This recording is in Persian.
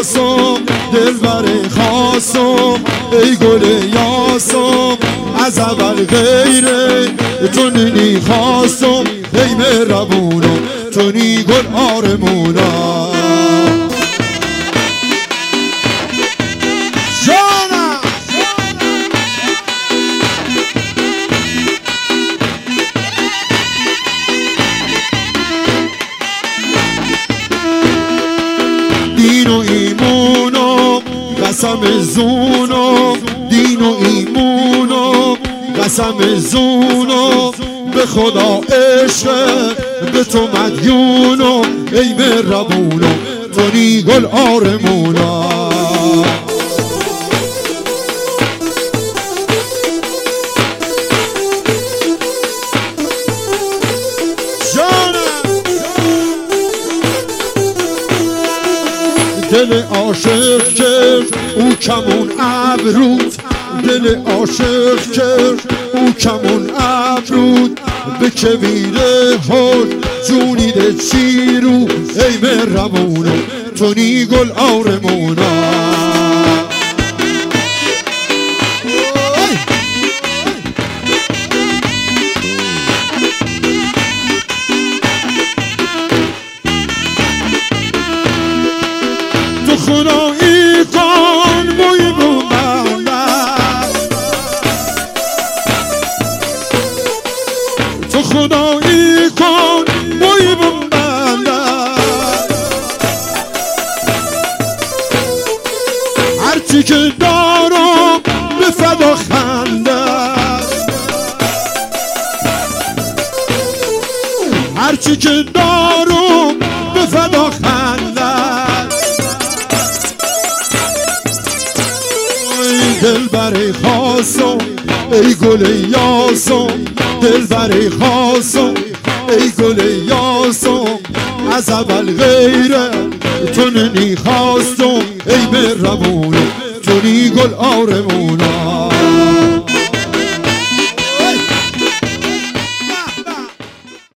یاسم دلبر خاصم ای گل یاسم از اول غیره تو نی خواستم ای مهربونم تو نی گل آرمونم دین و ایمونم قسم زونم دین و ایمونم قسم زونم به خدا عشق به تو مدیونم ای مهربونم تو نی گل آرمونم دل عاشق کرد او کمون ابرود دل عاشق کرد او کمون ابرود به کویره هر جونیده چی رو ای مهربونم تو نی گل آرمونم تو خدایی کن موی بومندر تو خدایی کن موی بومندر هرچی که دارم به فدا خنده هرچی که دارم به فدا خنده دلبر خاصم ای گل یاسم دلبر خاصم ای گل یاسم از اول غیره تو نی خواستم ای مهربونم تو نی گل آرمونم